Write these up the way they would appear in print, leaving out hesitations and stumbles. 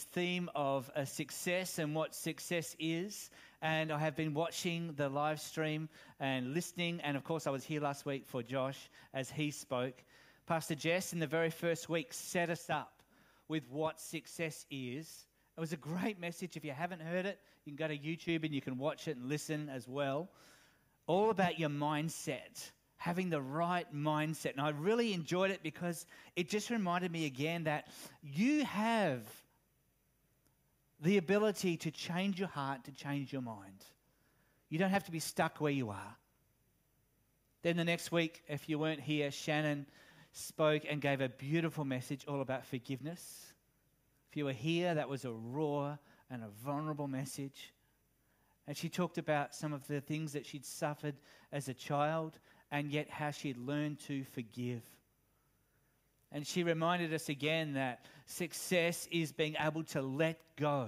theme of success and what success is. And I have been watching the live stream and listening. And of course, I was here last week for Josh as he spoke. Pastor Jess, in the very first week, set us up with what success is. It was a great message. If you haven't heard it, you can go to YouTube and you can watch it and listen as well. All about your mindset, having the right mindset. And I really enjoyed it because it just reminded me again that you have the ability to change your heart, to change your mind. You don't have to be stuck where you are. Then the next week, if you weren't here, Shannon spoke and gave a beautiful message all about forgiveness. If you were here, that was a raw and a vulnerable message. And she talked about some of the things that she'd suffered as a child and yet how she'd learned to forgive. And she reminded us again that success is being able to let go.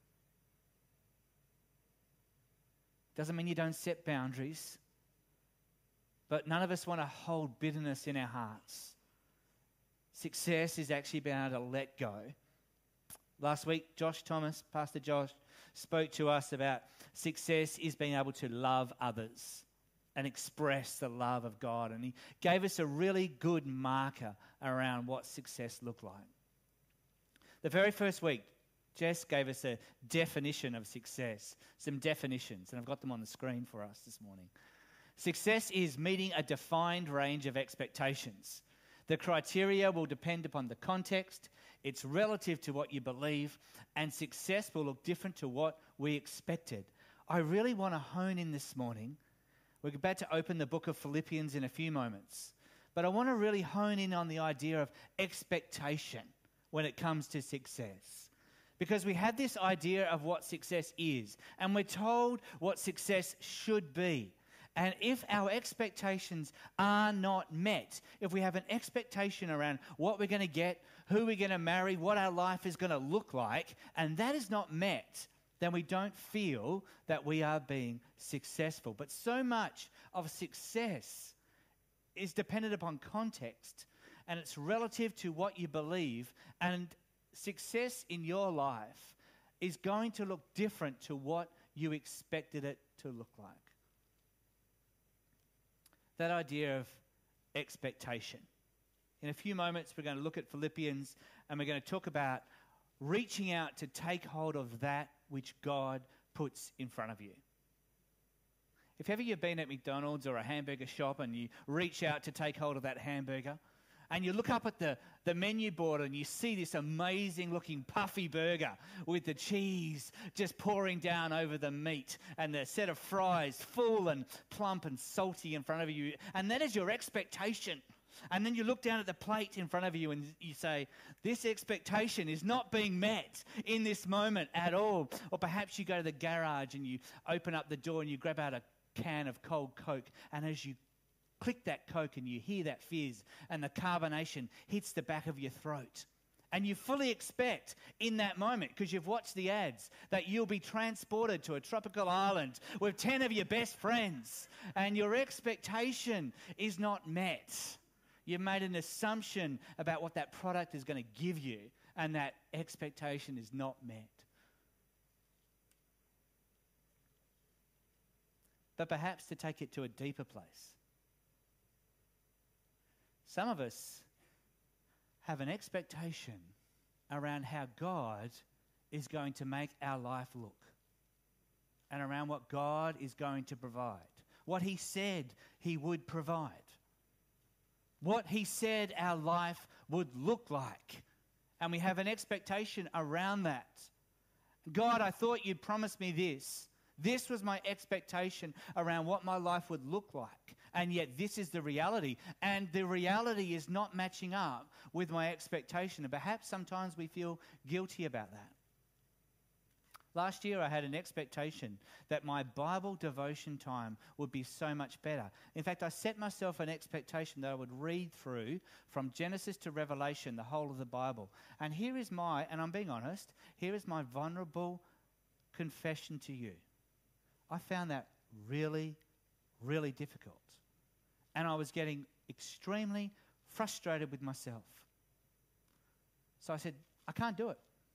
Doesn't mean you don't set boundaries, but none of us want to hold bitterness in our hearts. Success is actually being able to let go. Last week, Pastor Josh, spoke to us about success is being able to love others and express the love of God. And he gave us a really good marker around what success looked like. The very first week, Jess gave us a definition of success, some definitions, and I've got them on the screen for us this morning. Success is meeting a defined range of expectations. The criteria will depend upon the context, it's relative to what you believe, and success will look different to what we expected. I really want to hone in this morning. We're about to open the book of Philippians in a few moments, but I want to really hone in on the idea of expectation when it comes to success. Because we have this idea of what success is, and we're told what success should be. And if our expectations are not met, if we have an expectation around what we're going to get, who we're going to marry, what our life is going to look like, and that is not met, then we don't feel that we are being successful. But so much of success is dependent upon context, and it's relative to what you believe, and success in your life is going to look different to what you expected it to look like. That idea of expectation. In a few moments, we're going to look at Philippians and we're going to talk about reaching out to take hold of that which God puts in front of you. If ever you've been at McDonald's or a hamburger shop and you reach out to take hold of that hamburger and you look up at the menu board and you see this amazing looking puffy burger with the cheese just pouring down over the meat and the set of fries full and plump and salty in front of you, and that is your expectation. And then you look down at the plate in front of you and you say, this expectation is not being met in this moment at all. Or perhaps you go to the garage and you open up the door and you grab out a can of cold Coke, and as you click that Coke and you hear that fizz and the carbonation hits the back of your throat. And you fully expect in that moment, because you've watched the ads, that you'll be transported to a tropical island with 10 of your best friends. And your expectation is not met. You've made an assumption about what that product is going to give you, and that expectation is not met. But perhaps to take it to a deeper place, some of us have an expectation around how God is going to make our life look and around what God is going to provide, what he said he would provide, what he said our life would look like. And we have an expectation around that. God, I thought you'd promised me this. This was my expectation around what my life would look like. And yet this is the reality. And the reality is not matching up with my expectation. And perhaps sometimes we feel guilty about that. Last year I had an expectation that my Bible devotion time would be so much better. In fact, I set myself an expectation that I would read through from Genesis to Revelation, the whole of the Bible. And here is and I'm being honest, here is my vulnerable confession to you. I found that really, really difficult. And I was getting extremely frustrated with myself. So I said, I can't do it.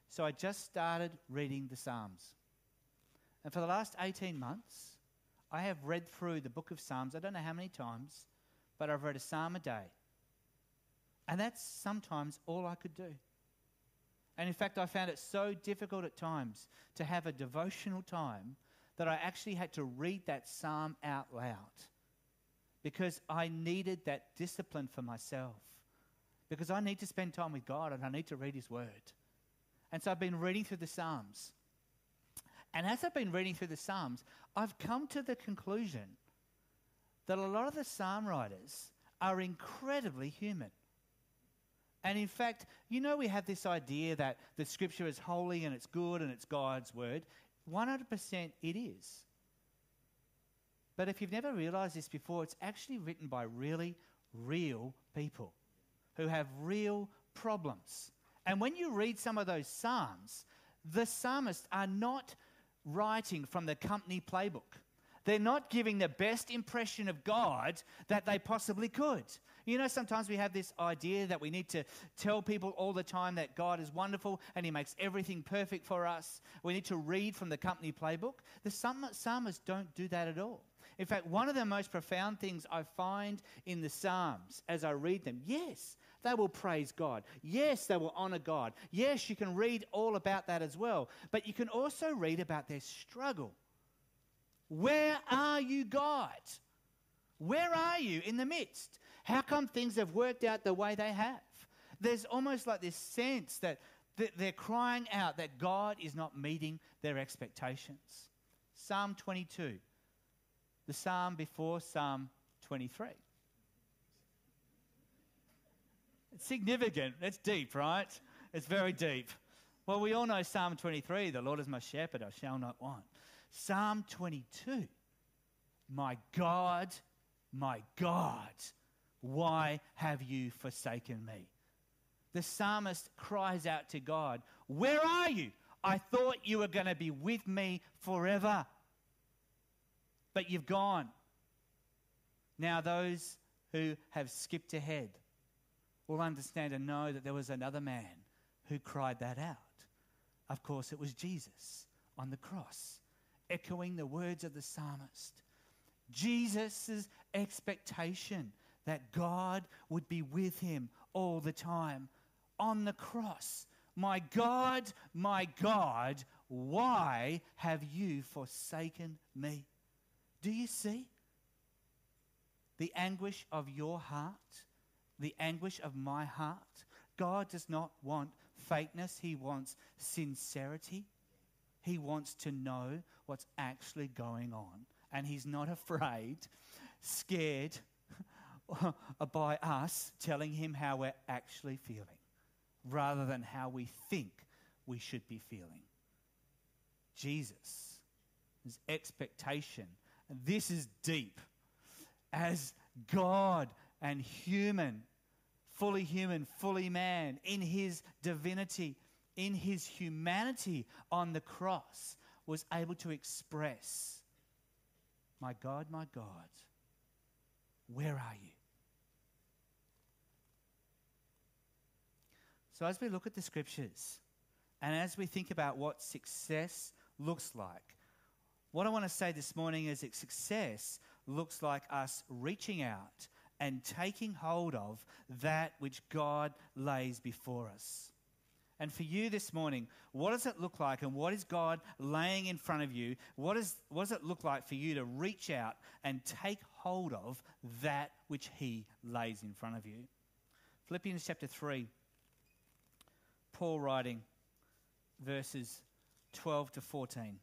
So I just started reading the Psalms. And for the last 18 months, I have read through the book of Psalms. I don't know how many times, but I've read a psalm a day. And that's sometimes all I could do. And in fact, I found it so difficult at times to have a devotional time that I actually had to read that psalm out loud because I needed that discipline for myself. Because I need to spend time with God and I need to read His Word. And so I've been reading through the Psalms. And as I've been reading through the Psalms, I've come to the conclusion that a lot of the psalm writers are incredibly human. And in fact, you know, we have this idea that the Scripture is holy and it's good and it's God's Word. 100% it is. But if you've never realized this before, it's actually written by really real people who have real problems. And when you read some of those psalms, the psalmists are not writing from the company playbook. They're not giving the best impression of God that they possibly could. You know, sometimes we have this idea that we need to tell people all the time that God is wonderful and He makes everything perfect for us. We need to read from the company playbook. The psalmists don't do that at all. In fact, one of the most profound things I find in the Psalms as I read them, yes, they will praise God. Yes, they will honor God. Yes, you can read all about that as well. But you can also read about their struggle. Where are you, God? Where are you in the midst? How come things have worked out the way they have? There's almost like this sense that they're crying out that God is not meeting their expectations. Psalm 22, the psalm before Psalm 23. It's significant. It's deep, right? It's very deep. Well, we all know Psalm 23, the Lord is my shepherd, I shall not want. Psalm 22, my God, why have you forsaken me? The psalmist cries out to God, where are you? I thought you were going to be with me forever, but you've gone. Now those who have skipped ahead will understand and know that there was another man who cried that out. Of course, it was Jesus on the cross, echoing the words of the psalmist. Jesus' expectation that God would be with him all the time on the cross. My God, why have you forsaken me? Do you see the anguish of your heart, the anguish of my heart? God does not want fakeness. He wants sincerity. He wants to know what's actually going on. And He's not afraid, scared by us telling Him how we're actually feeling, rather than how we think we should be feeling. Jesus' expectation, and this is deep, as God and human, fully man, in His divinity, in His humanity on the cross, was able to express, my God, where are you? So as we look at the Scriptures, and as we think about what success looks like, what I want to say this morning is that success looks like us reaching out and taking hold of that which God lays before us. And for you this morning, what does it look like, and what is God laying in front of you? What does it look like for you to reach out and take hold of that which He lays in front of you? Philippians chapter 3, Paul writing, verses 12 to 14.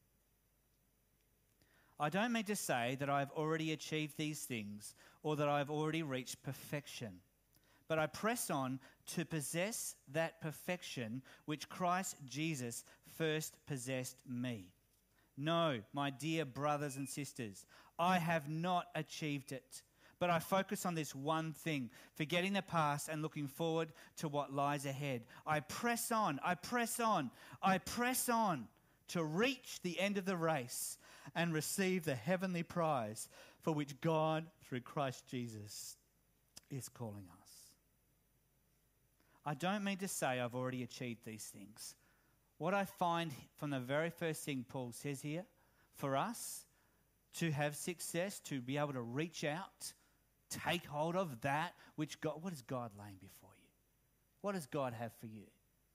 I don't mean to say that I have already achieved these things or that I have already reached perfection, but I press on to possess that perfection which Christ Jesus first possessed me. No, my dear brothers and sisters, I have not achieved it, but I focus on this one thing, forgetting the past and looking forward to what lies ahead. I press on to reach the end of the race and receive the heavenly prize for which God, through Christ Jesus, is calling us. I don't mean to say I've already achieved these things, What I find from the very first thing Paul says here, for us to have success, to be able to reach out, take hold of that which God, what is God laying before you? What does God have for you?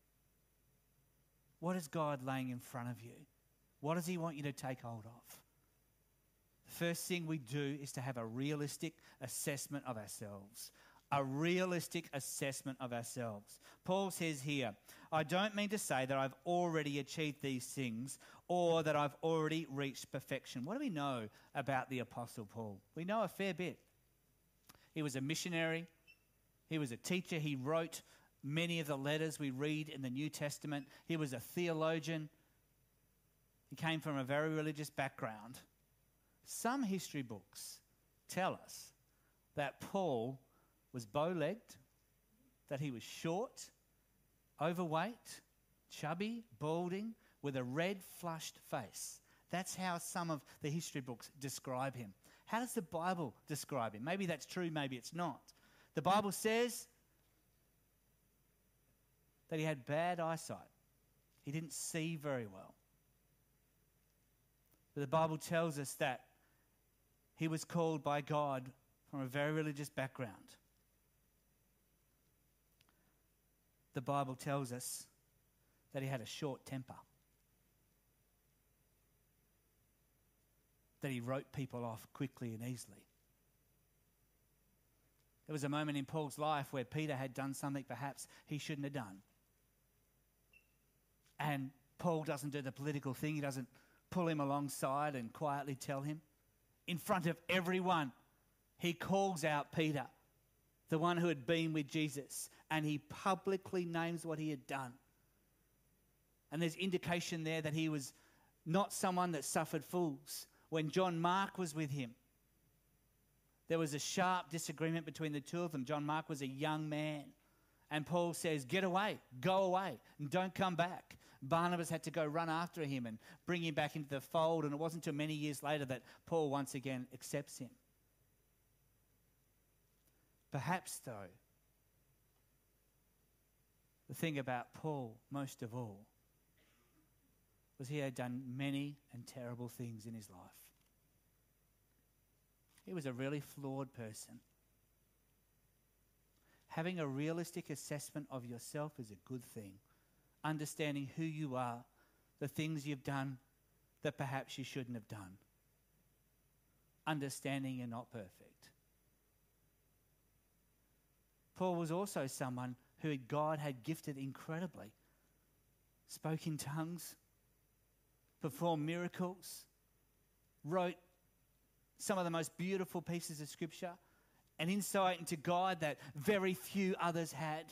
What is God laying in front of you? What does he want you to take hold of? The first thing we do is to have a realistic assessment of ourselves. A realistic assessment of ourselves. Paul says here, I don't mean to say that I've already achieved these things or that I've already reached perfection. What do we know about the Apostle Paul? We know a fair bit. He was a missionary. He was a teacher. He wrote many of the letters we read in the New Testament. He was a theologian. He came from a very religious background. Some history books tell us that Paul was bow-legged, that he was short, overweight, chubby, balding, with a red, flushed face. That's how some of the history books describe him. How does the Bible describe him? Maybe that's true, maybe it's not. The Bible says that he had bad eyesight. He didn't see very well. But the Bible tells us that he was called by God from a very religious background. The Bible tells us that he had a short temper, that he wrote people off quickly and easily. There was a moment in Paul's life where Peter had done something perhaps he shouldn't have done. And Paul doesn't do the political thing. He doesn't pull him alongside and quietly tell him. In front of everyone, he calls out Peter, the one who had been with Jesus, and he publicly names what he had done. And there's indication there that he was not someone that suffered fools. When John Mark was with him, there was a sharp disagreement between the two of them. John Mark was a young man, and Paul says, get away, go away, and don't come back. Barnabas had to go run after him and bring him back into the fold, and it wasn't until many years later that Paul once again accepts him. Perhaps, though, the thing about Paul, most of all, was he had done many and terrible things in his life. He was a really flawed person. Having a realistic assessment of yourself is a good thing. Understanding who you are, the things you've done that perhaps you shouldn't have done. Understanding you're not perfect. Paul was also someone who God had gifted incredibly. Spoke in tongues, performed miracles, wrote some of the most beautiful pieces of scripture, an insight into God that very few others had.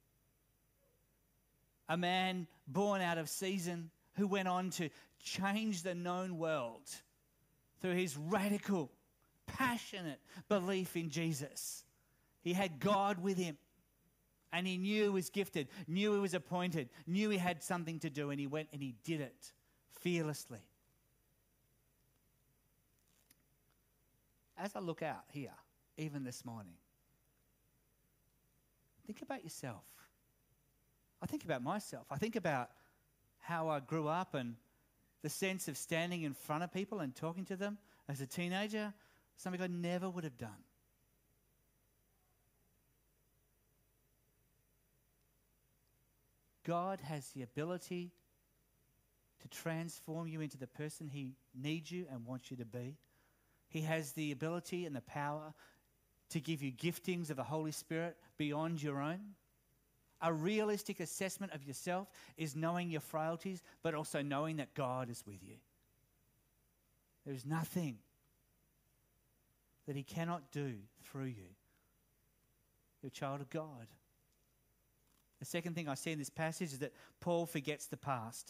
A man born out of season who went on to change the known world through his radical, passionate belief in Jesus. He had God with him, and he knew he was gifted, knew he was appointed, knew he had something to do, and he went and he did it fearlessly. As I look out here, even this morning, think about yourself. I think about myself. I think about how I grew up and the sense of standing in front of people and talking to them as a teenager, something I never would have done. God has the ability to transform you into the person he needs you and wants you to be. He has the ability and the power to give you giftings of the Holy Spirit beyond your own. A realistic assessment of yourself is knowing your frailties, but also knowing that God is with you. There's nothing that he cannot do through you. You're a child of God. The second thing I see in this passage is that Paul forgets the past.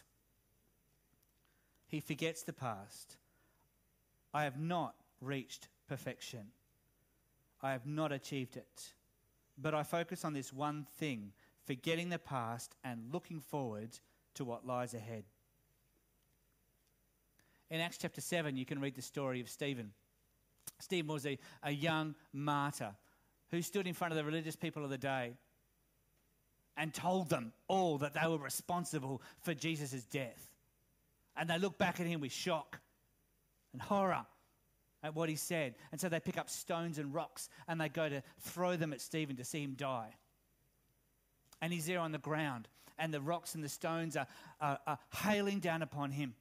He forgets the past. I have not reached perfection. I have not achieved it. But I focus on this one thing, forgetting the past and looking forward to what lies ahead. In Acts chapter 7, you can read the story of Stephen. Stephen was a young martyr who stood in front of the religious people of the day. and told them all that they were responsible for Jesus' death. And they look back at him with shock and horror at what he said. And so they pick up stones and rocks and they go to throw them at Stephen to see him die. And he's there on the ground, and the rocks and the stones are hailing down upon him.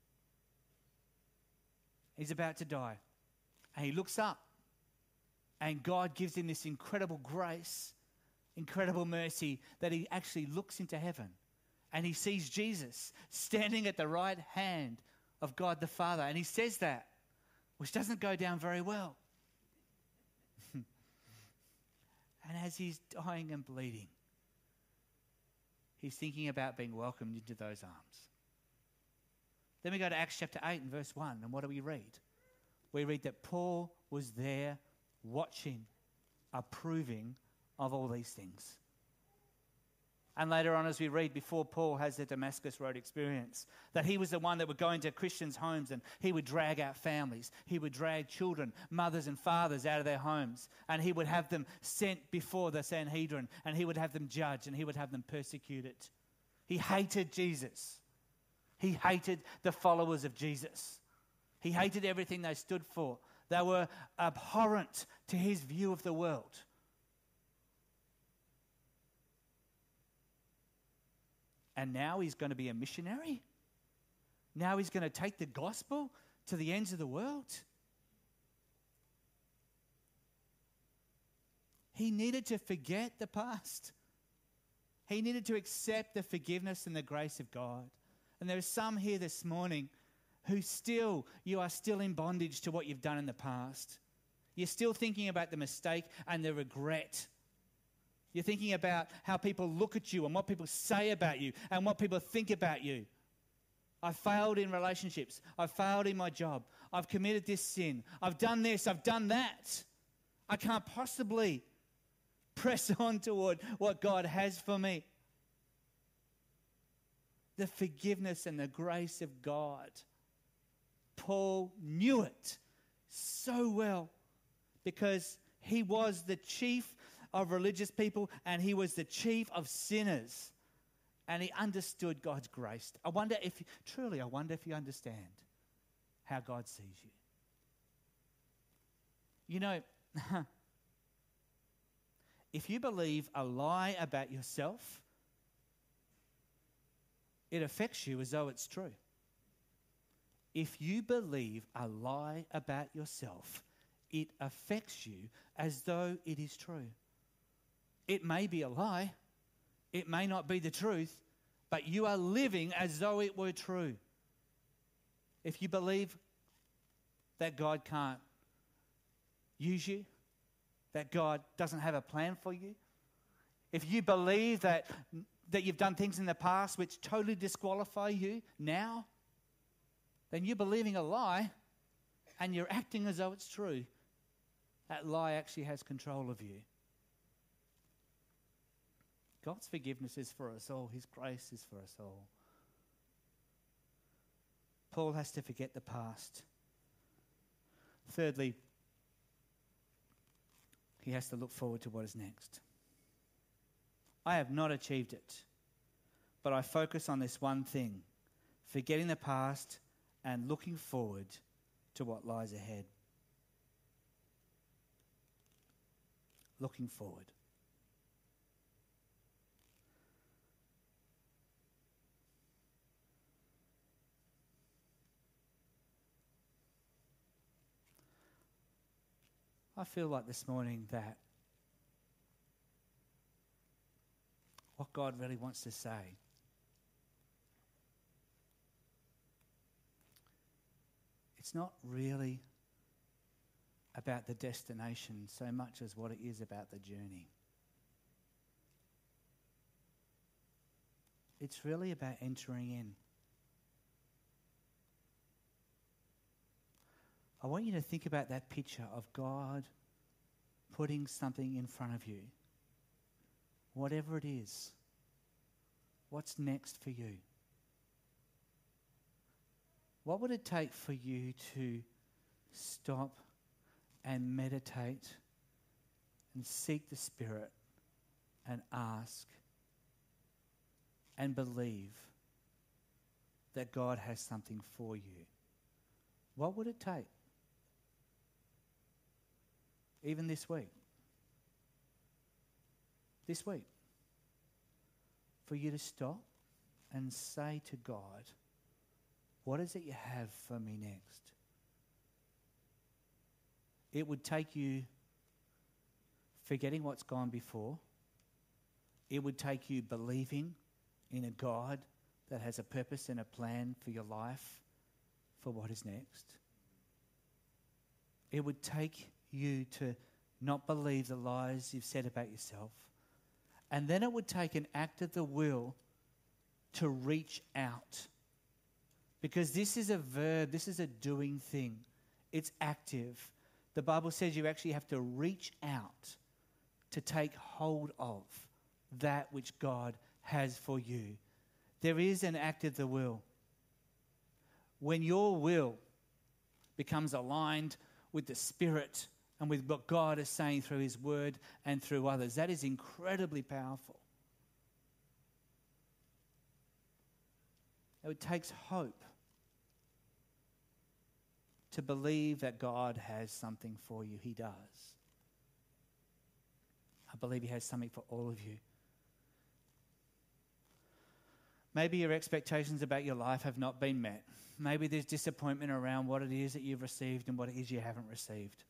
He's about to die. And he looks up, and God gives him this incredible grace, incredible mercy, that he actually looks into heaven, and he sees Jesus standing at the right hand of God the Father. And he says that, which doesn't go down very well. And as he's dying and bleeding, he's thinking about being welcomed into those arms. Then we go to Acts chapter 8 and verse 1, and what do we read? We read that Paul was there watching, approving of all these things. And later on, as we read, before Paul has the Damascus Road experience, that he was the one that would go into Christians' homes and he would drag out families. He would drag children, mothers and fathers out of their homes, and he would have them sent before the Sanhedrin, and he would have them judged, and he would have them persecuted. He hated Jesus. He hated the followers of Jesus. He hated everything they stood for. They were abhorrent to his view of the world. And now he's going to be a missionary? Now he's going to take the gospel to the ends of the world? He needed to forget the past. He needed to accept the forgiveness and the grace of God. And there are some here this morning who you are still in bondage to what you've done in the past. You're still thinking about the mistake and the regret. You're thinking about how people look at you and what people say about you and what people think about you. I failed in relationships. I failed in my job. I've committed this sin. I've done this. I've done that. I can't possibly press on toward what God has for me. The forgiveness and the grace of God. Paul knew it so well because he was the chief of religious people and he was the chief of sinners, and he understood God's grace. I wonder if you understand how God sees you. You know, if you believe a lie about yourself, it affects you as though it's true. If you believe a lie about yourself, it affects you as though it is true. It may be a lie. It may not be the truth, but you are living as though it were true. If you believe that God can't use you, that God doesn't have a plan for you, if you believe that you've done things in the past which totally disqualify you now, then you're believing a lie and you're acting as though it's true. That lie actually has control of you. God's forgiveness is for us all. His grace is for us all. Paul has to forget the past. Thirdly, he has to look forward to what is next. I have not achieved it, but I focus on this one thing, forgetting the past and looking forward to what lies ahead. Looking forward. I feel like this morning that what God really wants to say it's not really about the destination so much as what it is about the journey. It's really about entering in. I want you to think about that picture of God putting something in front of you. Whatever it is, what's next for you? What would it take for you to stop and meditate and seek the Spirit and ask, and believe that God has something for you, what would it take? Even this week. This week. For you to stop and say to God, what is it you have for me next? It would take you forgetting what's gone before. It would take you believing in a God that has a purpose and a plan for your life, for what is next. It would take you to not believe the lies you've said about yourself. And then it would take an act of the will to reach out. Because this is a verb, this is a doing thing. It's active. The Bible says you actually have to reach out to take hold of that which God has for you. There is an act of the will. When your will becomes aligned with the Spirit and with what God is saying through His Word and through others, that is incredibly powerful. It takes hope to believe that God has something for you. He does. I believe He has something for all of you. Maybe your expectations about your life have not been met. Maybe there's disappointment around what it is that you've received and what it is you haven't received.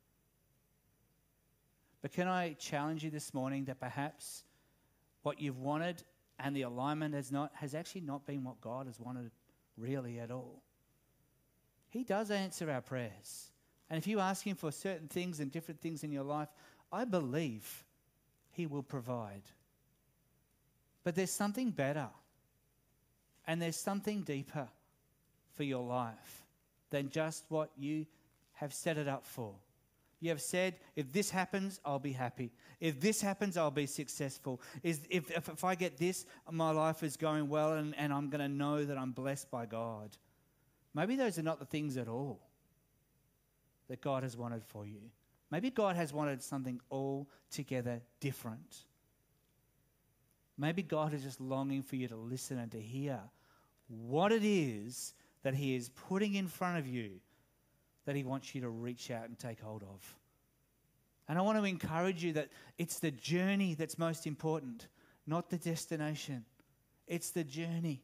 But can I challenge you this morning that perhaps what you've wanted and the alignment has actually not been what God has wanted really at all? He does answer our prayers. And if you ask Him for certain things and different things in your life, I believe He will provide. But there's something better. And there's something deeper for your life than just what you have set it up for. You have said, if this happens, I'll be happy. If this happens, I'll be successful. If I get this, my life is going well and I'm going to know that I'm blessed by God. Maybe those are not the things at all that God has wanted for you. Maybe God has wanted something altogether different. Maybe God is just longing for you to listen and to hear what it is that He is putting in front of you that He wants you to reach out and take hold of. And I want to encourage you that it's the journey that's most important, not the destination. It's the journey.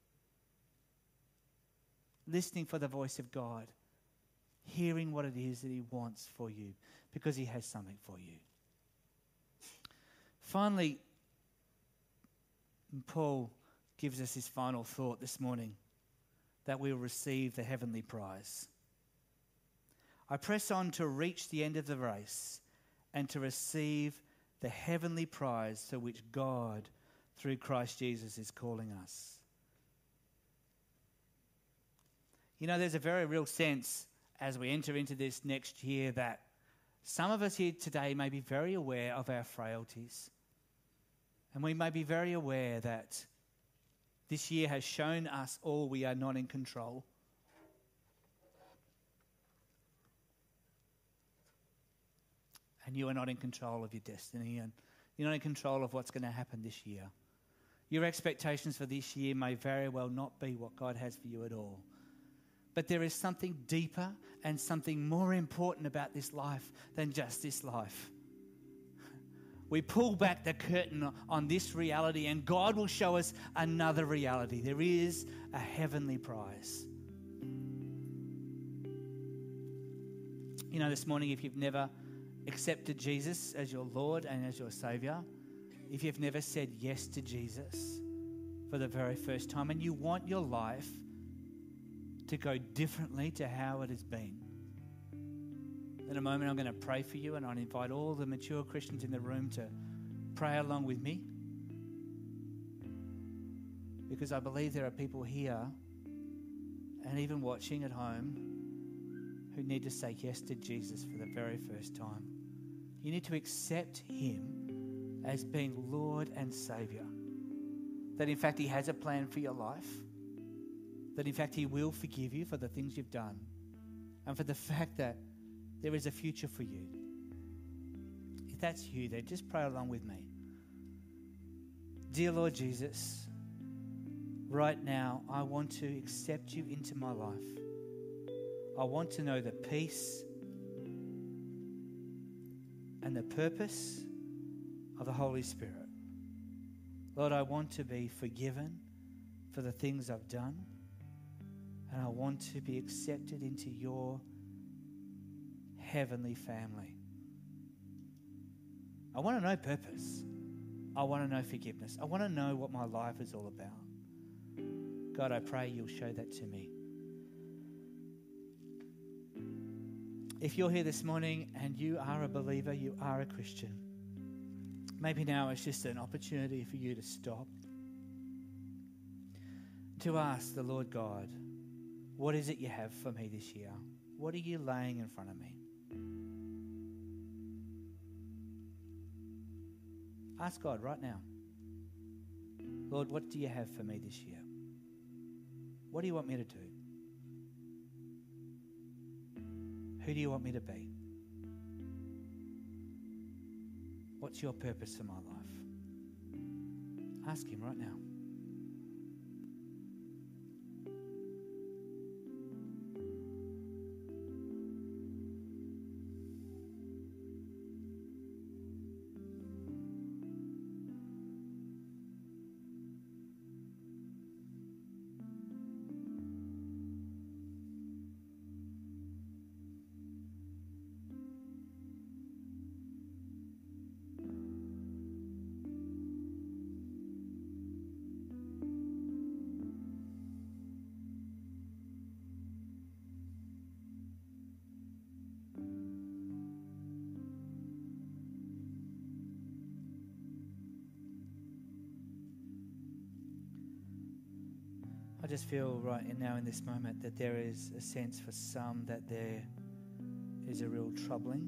Listening for the voice of God, hearing what it is that He wants for you, because He has something for you. Finally, Paul gives us his final thought this morning, that we'll receive the heavenly prize. I press on to reach the end of the race and to receive the heavenly prize to which God, through Christ Jesus, is calling us. You know, there's a very real sense as we enter into this next year that some of us here today may be very aware of our frailties. And we may be very aware that this year has shown us all we are not in control. And you are not in control of your destiny, and you're not in control of what's going to happen this year. Your expectations for this year may very well not be what God has for you at all. But there is something deeper and something more important about this life than just this life. We pull back the curtain on this reality and God will show us another reality. There is a heavenly prize. You know, this morning, if you've never accepted Jesus as your Lord and as your Saviour, if you've never said yes to Jesus for the very first time and you want your life to go differently to how it has been, in a moment I'm going to pray for you, and I invite all the mature Christians in the room to pray along with me, because I believe there are people here and even watching at home who need to say yes to Jesus for the very first time. You need to accept Him as being Lord and Saviour. That in fact He has a plan for your life. That in fact He will forgive you for the things you've done. And for the fact that there is a future for you. If that's you, then just pray along with me. Dear Lord Jesus, right now, I want to accept you into my life. I want to know the peace and the purpose of the Holy Spirit. Lord, I want to be forgiven for the things I've done, and I want to be accepted into your heavenly family. I want to know purpose. I want to know forgiveness. I want to know what my life is all about. God, I pray you'll show that to me. If you're here this morning and you are a believer, you are a Christian, maybe now it's just an opportunity for you to stop, to ask the Lord God, what is it you have for me this year? What are you laying in front of me? Ask God right now, Lord, what do you have for me this year? What do you want me to do? Who do you want me to be? What's your purpose for my life? Ask him right now. I just feel right now in this moment that there is a sense for some that there is a real troubling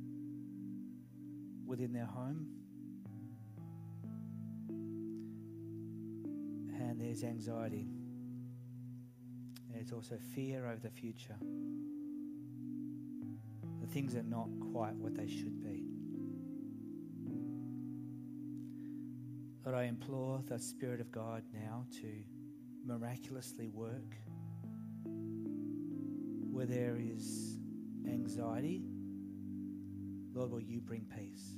within their home. And there's anxiety. There's also fear over the future. The things are not quite what they should be. Lord, I implore the Spirit of God now to miraculously work where there is anxiety. Lord, will you bring peace?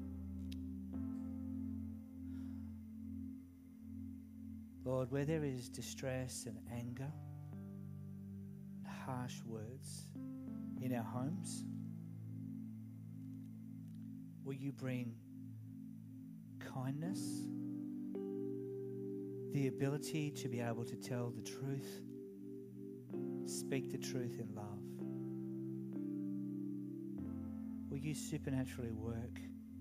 Lord, where there is distress and anger, and harsh words in our homes, will you bring kindness, the ability to be able to tell the truth, speak the truth in love? Will you supernaturally work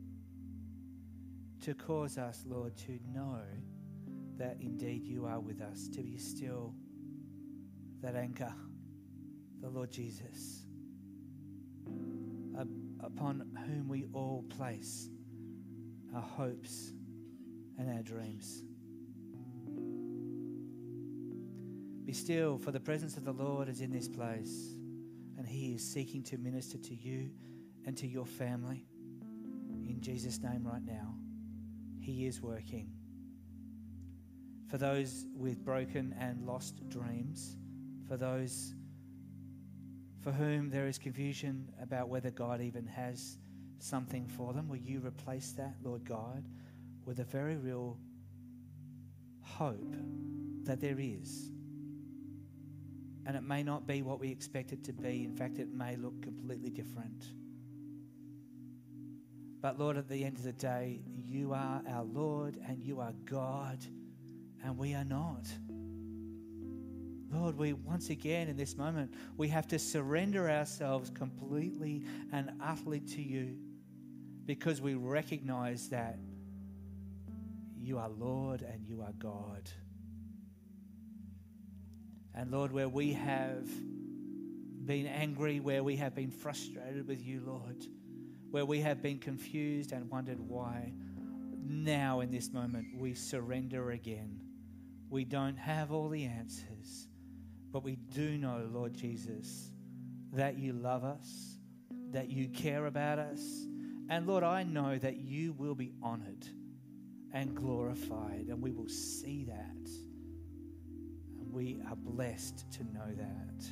to cause us, Lord, to know that indeed you are with us, to be still that anchor, the Lord Jesus, upon whom we all place our hopes and our dreams. Be still, for the presence of the Lord is in this place, and he is seeking to minister to you and to your family. In Jesus' name right now, he is working. For those with broken and lost dreams, for those for whom there is confusion about whether God even has something for them, will you replace that, Lord God, with a very real hope that there is. And it may not be what we expect it to be. In fact, it may look completely different. But Lord, at the end of the day, you are our Lord and you are God, and we are not. Lord, we once again in this moment, we have to surrender ourselves completely and utterly to you, because we recognize that you are Lord and you are God. And Lord, where we have been angry, where we have been frustrated with you, Lord, where we have been confused and wondered why, now in this moment we surrender again. We don't have all the answers, but we do know, Lord Jesus, that you love us, that you care about us. And Lord, I know that you will be honored and glorified, and we will see that. we are blessed to know that.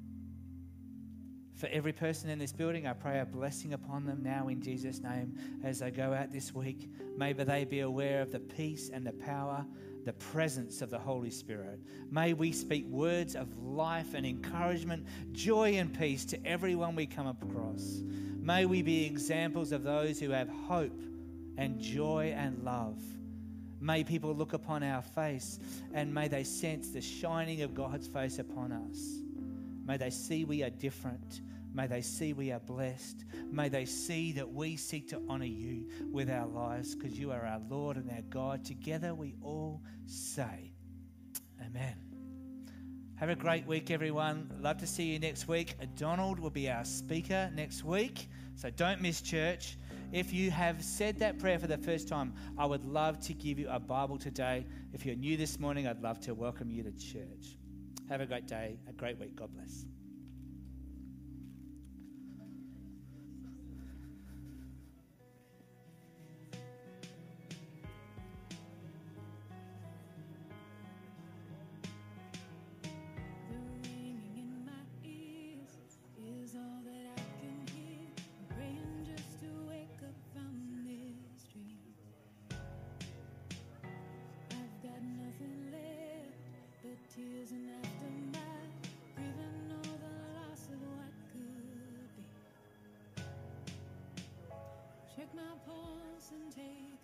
For every person in this building, I pray a blessing upon them now in Jesus' name as they go out this week. May they be aware of the peace and the power, the presence of the Holy Spirit. May we speak words of life and encouragement, joy and peace to everyone we come across. May we be examples of those who have hope and joy and love. May people look upon our face and may they sense the shining of God's face upon us. May they see we are different. May they see we are blessed. May they see that we seek to honor you with our lives because you are our Lord and our God. Together we all say, Amen. Have a great week, everyone. Love to see you next week. Donald will be our speaker next week, so don't miss church. If you have said that prayer for the first time, I would love to give you a Bible today. If you're new this morning, I'd love to welcome you to church. Have a great day, a great week. God bless. Tears and aftermath, grieving all the loss of what could be. Check my pulse and take